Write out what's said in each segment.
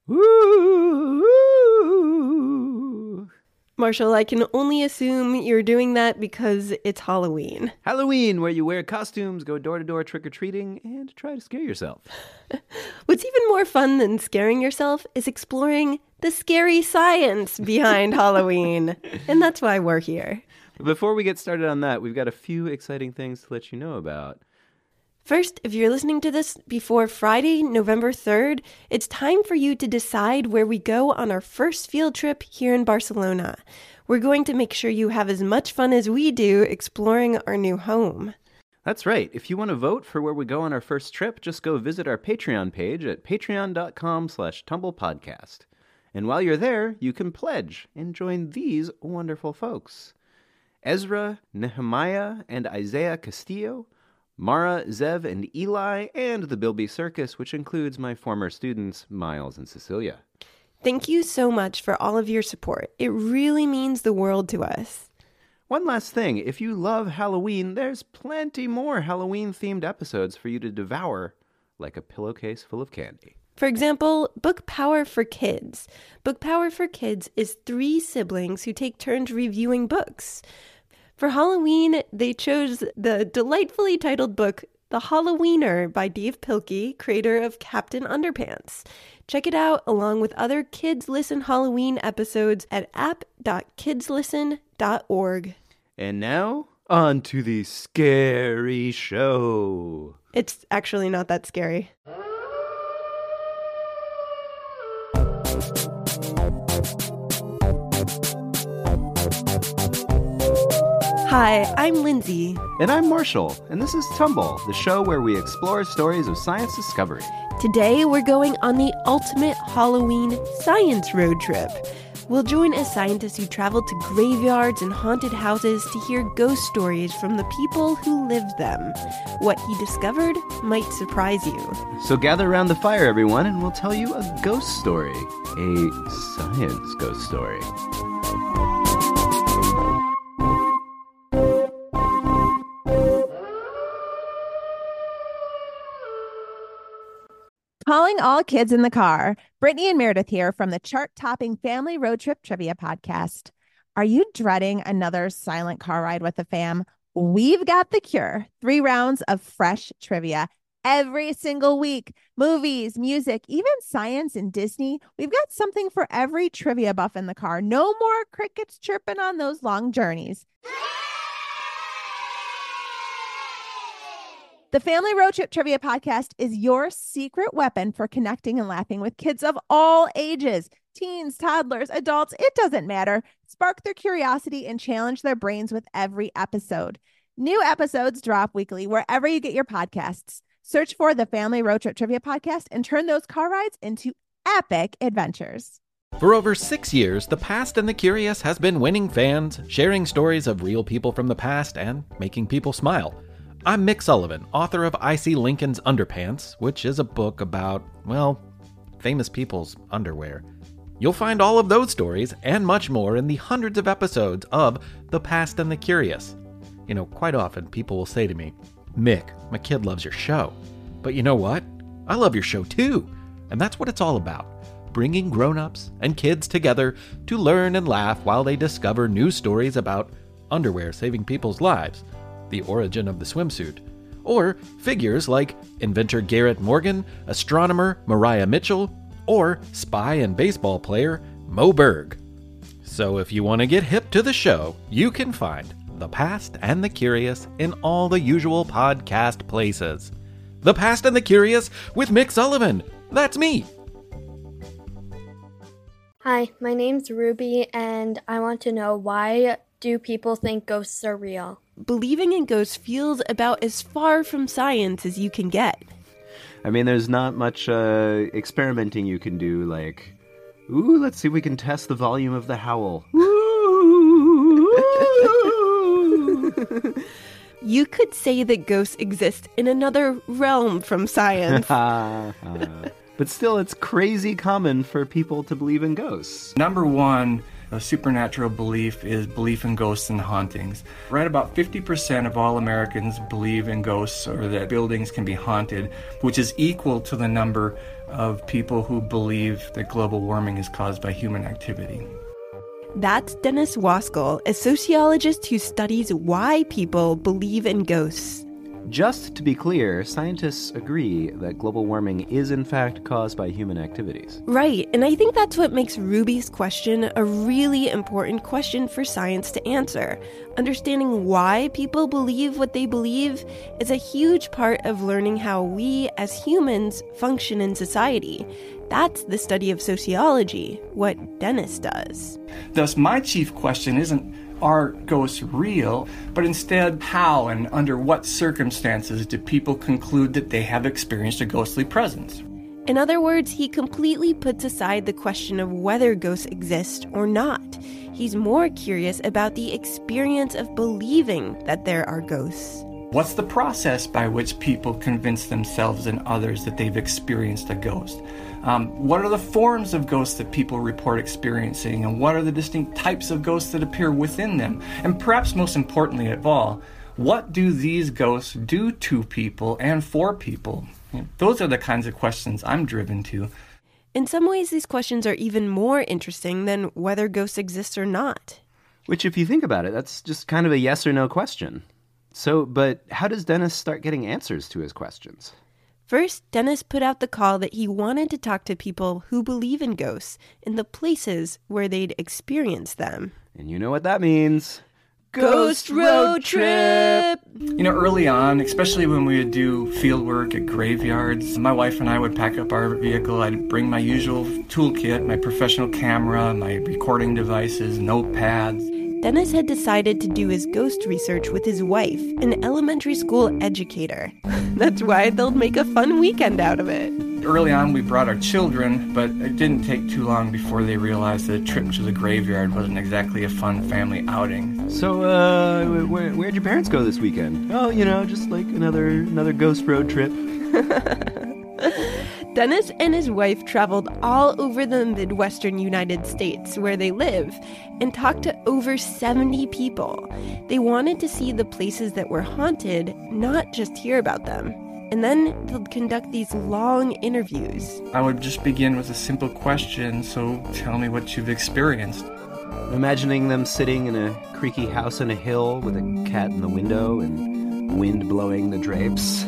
Woo! Marshall, I can only assume you're doing that because it's Halloween. Halloween, where you wear costumes, go door-to-door trick-or-treating, and try to scare yourself. What's even more fun than scaring yourself is exploring the scary science behind Halloween. And that's why we're here. Before we get started on that, we've got a few exciting things to let you know about. First, if you're listening to this before Friday, November 3rd, it's time for you to decide where we go on our first field trip here in Barcelona. We're going to make sure you have as much fun as we do exploring our new home. That's right. If you want to vote for where we go on our first trip, just go visit our Patreon page at patreon.com/tumblepodcast. And while you're there, you can pledge and join these wonderful folks. Ezra, Nehemiah, and Isaiah Castillo, Mara, Zev, and Eli, and the Bilby Circus, which includes my former students, Miles and Cecilia. Thank you so much for all of your support. It really means the world to us. One last thing, if you love Halloween, there's plenty more Halloween-themed episodes for you to devour, like a pillowcase full of candy. For example, Book Power for Kids. Book Power for Kids is 3 siblings who take turns reviewing books. For Halloween, they chose the delightfully titled book, The Halloweener by Dave Pilkey, creator of Captain Underpants. Check it out along with other Kids Listen Halloween episodes at app.kidslisten.org. And now, on to the scary show. It's actually not that scary. Hi, I'm Lindsay. And I'm Marshall, and this is Tumble, the show where we explore stories of science discovery. Today, we're going on the ultimate Halloween science road trip. We'll join a scientist who traveled to graveyards and haunted houses to hear ghost stories from the people who lived them. What he discovered might surprise you. So gather around the fire, everyone, and we'll tell you a ghost story. A science ghost story. Calling all kids in the car. Brittany and Meredith here from the chart-topping Family Road Trip Trivia Podcast. Are you dreading another silent car ride with the fam? We've got the cure. 3 rounds of fresh trivia every single week. Movies, music, even science and Disney. We've got something for every trivia buff in the car. No more crickets chirping on those long journeys. The Family Road Trip Trivia Podcast is your secret weapon for connecting and laughing with kids of all ages. Teens, toddlers, adults, it doesn't matter. Spark their curiosity and challenge their brains with every episode. New episodes drop weekly wherever you get your podcasts. Search for the Family Road Trip Trivia Podcast and turn those car rides into epic adventures. For over 6 years, The Past and the Curious has been winning fans, sharing stories of real people from the past, and making people smile. I'm Mick Sullivan, author of I See Lincoln's Underpants, which is a book about, well, famous people's underwear. You'll find all of those stories and much more in the hundreds of episodes of The Past and the Curious. You know, quite often people will say to me, Mick, my kid loves your show. But you know what? I love your show too. And that's what it's all about. Bringing grown-ups and kids together to learn and laugh while they discover new stories about underwear saving people's lives, the origin of the swimsuit, or figures like inventor Garrett Morgan, astronomer Mariah Mitchell, or spy and baseball player Moe Berg. So if you want to get hip to the show, you can find The Past and the Curious in all the usual podcast places. The Past and the Curious with Mick Sullivan. That's me. Hi, my name's Ruby, and I want to know, why do people think ghosts are real? Believing in ghosts feels about as far from science as you can get. I mean, there's not much experimenting you can do, like, ooh, let's see if we can test the volume of the howl. You could say that ghosts exist in another realm from science. But still, it's crazy common for people to believe in ghosts. Number one, a supernatural belief is belief in ghosts and hauntings. Right about 50% of all Americans believe in ghosts or that buildings can be haunted, which is equal to the number of people who believe that global warming is caused by human activity. That's Dennis Waskell, a sociologist who studies why people believe in ghosts. Just to be clear, scientists agree that global warming is in fact caused by human activities. Right, and I think that's what makes Ruby's question a really important question for science to answer. Understanding why people believe what they believe is a huge part of learning how we as humans function in society. That's the study of sociology, what Dennis does. Thus, my chief question isn't, are ghosts real? But instead, how and under what circumstances do people conclude that they have experienced a ghostly presence? In other words, he completely puts aside the question of whether ghosts exist or not. He's more curious about the experience of believing that there are ghosts. What's the process by which people convince themselves and others that they've experienced a ghost? What are the forms of ghosts that people report experiencing, and what are the distinct types of ghosts that appear within them? And perhaps most importantly of all, what do these ghosts do to people and for people? Those are the kinds of questions I'm driven to. In some ways, these questions are even more interesting than whether ghosts exist or not. Which, if you think about it, that's just kind of a yes or no question. So, but how does Dennis start getting answers to his questions? First, Dennis put out the call that he wanted to talk to people who believe in ghosts in the places where they'd experienced them. And you know what that means. Ghost Road Trip! Early on, especially when we would do field work at graveyards, my wife and I would pack up our vehicle. I'd bring my usual toolkit, my professional camera, my recording devices, notepads. Dennis had decided to do his ghost research with his wife, an elementary school educator. That's why they'll make a fun weekend out of it. Early on, we brought our children, but it didn't take too long before they realized that a trip to the graveyard wasn't exactly a fun family outing. So, where'd your parents go this weekend? Oh, just like another ghost road trip. Dennis and his wife traveled all over the Midwestern United States where they live and talked to over 70 people. They wanted to see the places that were haunted, not just hear about them. And then they'll conduct these long interviews. I would just begin with a simple question, so tell me what you've experienced. Imagining them sitting in a creaky house on a hill with a cat in the window and wind blowing the drapes.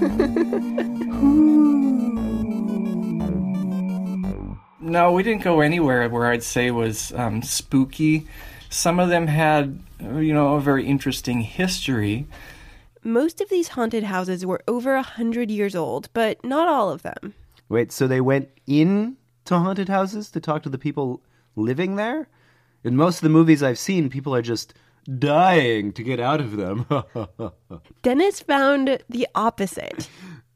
No, we didn't go anywhere where I'd say was spooky. Some of them had, a very interesting history. Most of these haunted houses were over 100 years old, but not all of them. Wait, so they went in to haunted houses to talk to the people living there? In most of the movies I've seen, people are just dying to get out of them. Dennis found the opposite.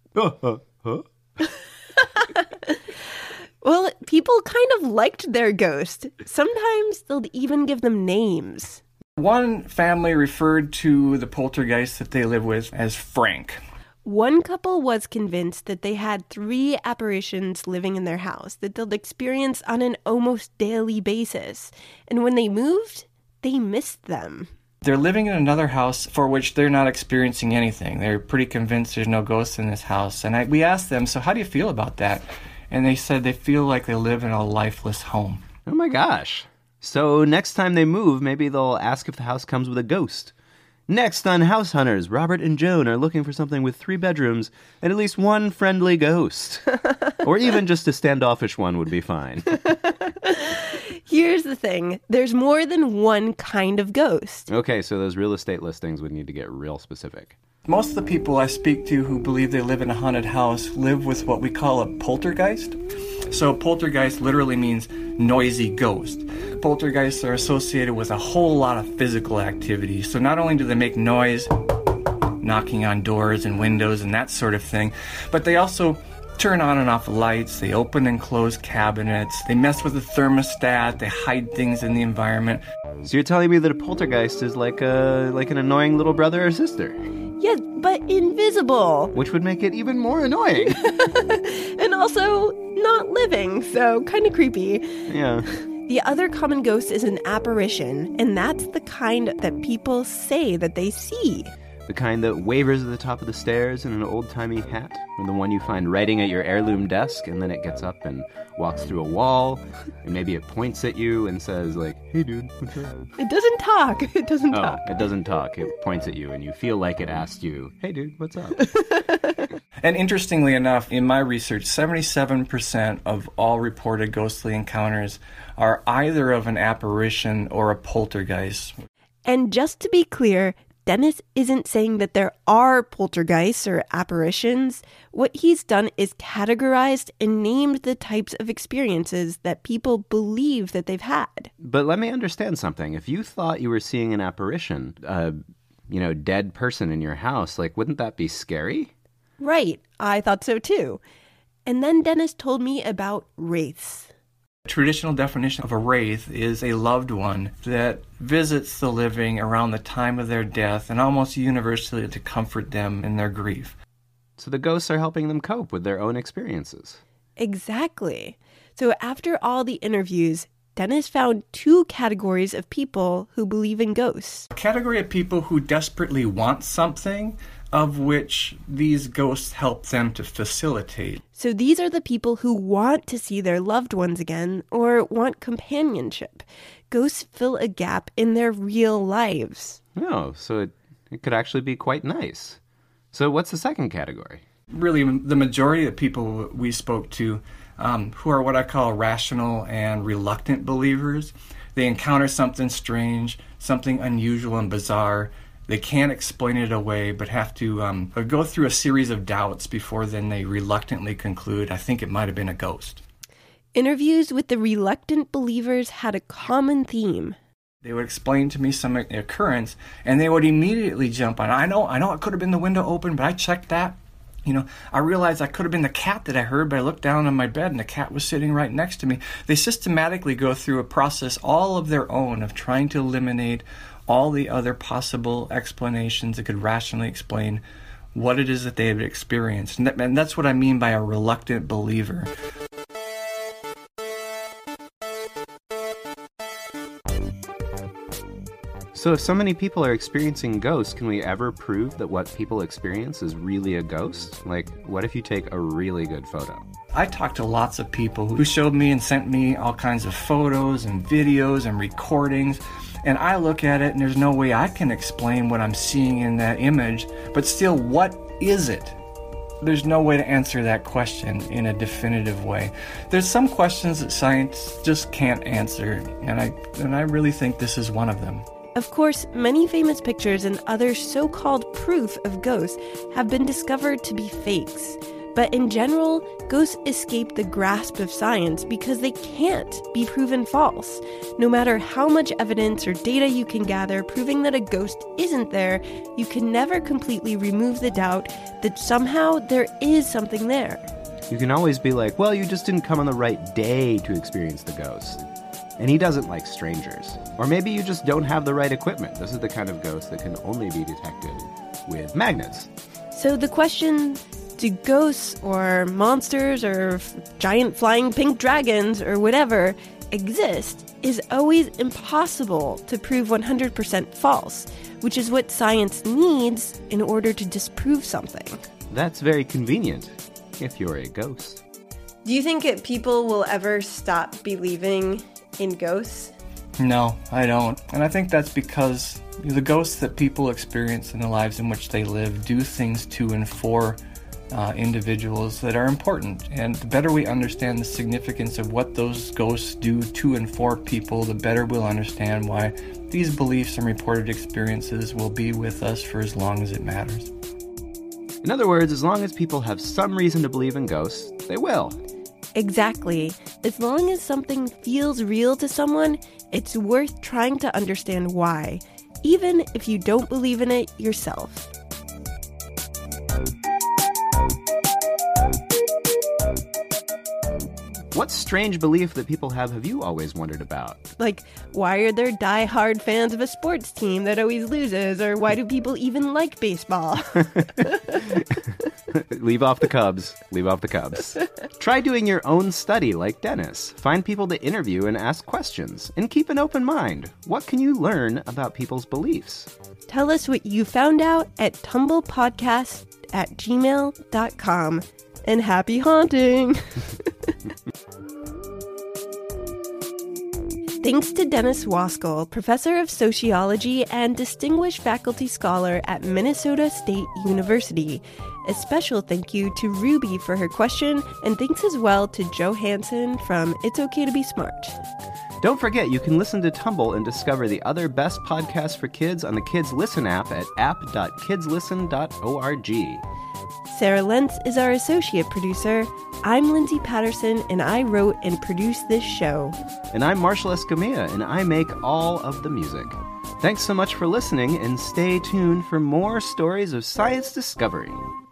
Well, people kind of liked their ghost. Sometimes they'll even give them names. One family referred to the poltergeist that they live with as Frank. One couple was convinced that they had 3 apparitions living in their house that they'll experience on an almost daily basis. And when they moved, they missed them. They're living in another house for which they're not experiencing anything. They're pretty convinced there's no ghosts in this house. And we asked them, so how do you feel about that? And they said they feel like they live in a lifeless home. Oh my gosh. So next time they move, maybe they'll ask if the house comes with a ghost. Next on House Hunters, Robert and Joan are looking for something with 3 bedrooms and at least one friendly ghost. Or even just a standoffish one would be fine. Here's the thing. There's more than one kind of ghost. Okay, so those real estate listings would need to get real specific. Most of the people I speak to who believe they live in a haunted house live with what we call a poltergeist. So poltergeist literally means noisy ghost. Poltergeists are associated with a whole lot of physical activity. So not only do they make noise, knocking on doors and windows and that sort of thing, but they also turn on and off lights, they open and close cabinets, they mess with the thermostat, they hide things in the environment. So you're telling me that a poltergeist is like an annoying little brother or sister? Yeah, but invisible. Which would make it even more annoying. And also not living, so kind of creepy. Yeah. The other common ghost is an apparition, and that's the kind that people say that they see. The kind that wavers at the top of the stairs in an old-timey hat, or the one you find writing at your heirloom desk, and then it gets up and walks through a wall, and maybe it points at you and says, like, "Hey, dude, what's up?" It doesn't talk. It doesn't talk. It doesn't talk. It points at you, and you feel like it asked you, "Hey, dude, what's up?" And interestingly enough, in my research, 77% of all reported ghostly encounters are either of an apparition or a poltergeist. And just to be clear, Dennis isn't saying that there are poltergeists or apparitions. What he's done is categorized and named the types of experiences that people believe that they've had. But let me understand something. If you thought you were seeing an apparition, dead person in your house, like, wouldn't that be scary? Right, I thought so too. And then Dennis told me about wraiths. Traditional definition of a wraith is a loved one that visits the living around the time of their death and almost universally to comfort them in their grief. So the ghosts are helping them cope with their own experiences. Exactly. So after all the interviews, Dennis found 2 categories of people who believe in ghosts. A category of people who desperately want something, of which these ghosts help them to facilitate. So these are the people who want to see their loved ones again or want companionship. Ghosts fill a gap in their real lives. Oh, so it could actually be quite nice. So what's the second category? Really, the majority of people we spoke to who are what I call rational and reluctant believers. They encounter something strange, something unusual and bizarre. They can't explain it away, but have to go through a series of doubts before then they reluctantly conclude, I think it might have been a ghost. Interviews with the reluctant believers had a common theme. They would explain to me some occurrence, and they would immediately jump on. I know it could have been the window open, but I checked that. I realized I could have been the cat that I heard, but I looked down on my bed and the cat was sitting right next to me. They systematically go through a process all of their own of trying to eliminate all the other possible explanations that could rationally explain what it is that they have experienced. And that's what I mean by a reluctant believer. So if so many people are experiencing ghosts, can we ever prove that what people experience is really a ghost? Like, what if you take a really good photo? I talked to lots of people who showed me and sent me all kinds of photos and videos and recordings. And I look at it and there's no way I can explain what I'm seeing in that image. But still, what is it? There's no way to answer that question in a definitive way. There's some questions that science just can't answer. And I really think this is one of them. Of course, many famous pictures and other so-called proof of ghosts have been discovered to be fakes. But in general, ghosts escape the grasp of science because they can't be proven false. No matter how much evidence or data you can gather proving that a ghost isn't there, you can never completely remove the doubt that somehow there is something there. You can always be like, well, you just didn't come on the right day to experience the ghost. And he doesn't like strangers. Or maybe you just don't have the right equipment. This is the kind of ghost that can only be detected with magnets. So the question, do ghosts or monsters or giant flying pink dragons or whatever exist, is always impossible to prove 100% false, which is what science needs in order to disprove something. That's very convenient if you're a ghost. Do you think people will ever stop believing in ghosts? No, I don't. And I think that's because the ghosts that people experience in the lives in which they live do things to and for individuals that are important. And the better we understand the significance of what those ghosts do to and for people, the better we'll understand why these beliefs and reported experiences will be with us for as long as it matters. In other words, as long as people have some reason to believe in ghosts, they will. Exactly. As long as something feels real to someone, it's worth trying to understand why, even if you don't believe in it yourself. What strange belief that people have you always wondered about? Like, why are there die-hard fans of a sports team that always loses? Or why do people even like baseball? Leave off the Cubs. Leave off the Cubs. Try doing your own study like Dennis. Find people to interview and ask questions. And keep an open mind. What can you learn about people's beliefs? Tell us what you found out at tumblepodcast@gmail.com. And happy haunting! Thanks to Dennis Waskell, professor of sociology and distinguished faculty scholar at Minnesota State University. A special thank you to Ruby for her question, and thanks as well to Joe Hansen from It's Okay to Be Smart. Don't forget, you can listen to Tumble and discover the other best podcasts for kids on the Kids Listen app at app.kidslisten.org. Sarah Lentz is our associate producer. I'm Lindsay Patterson, and I wrote and produced this show. And I'm Marshall Escamilla, and I make all of the music. Thanks so much for listening, and stay tuned for more stories of science discovery.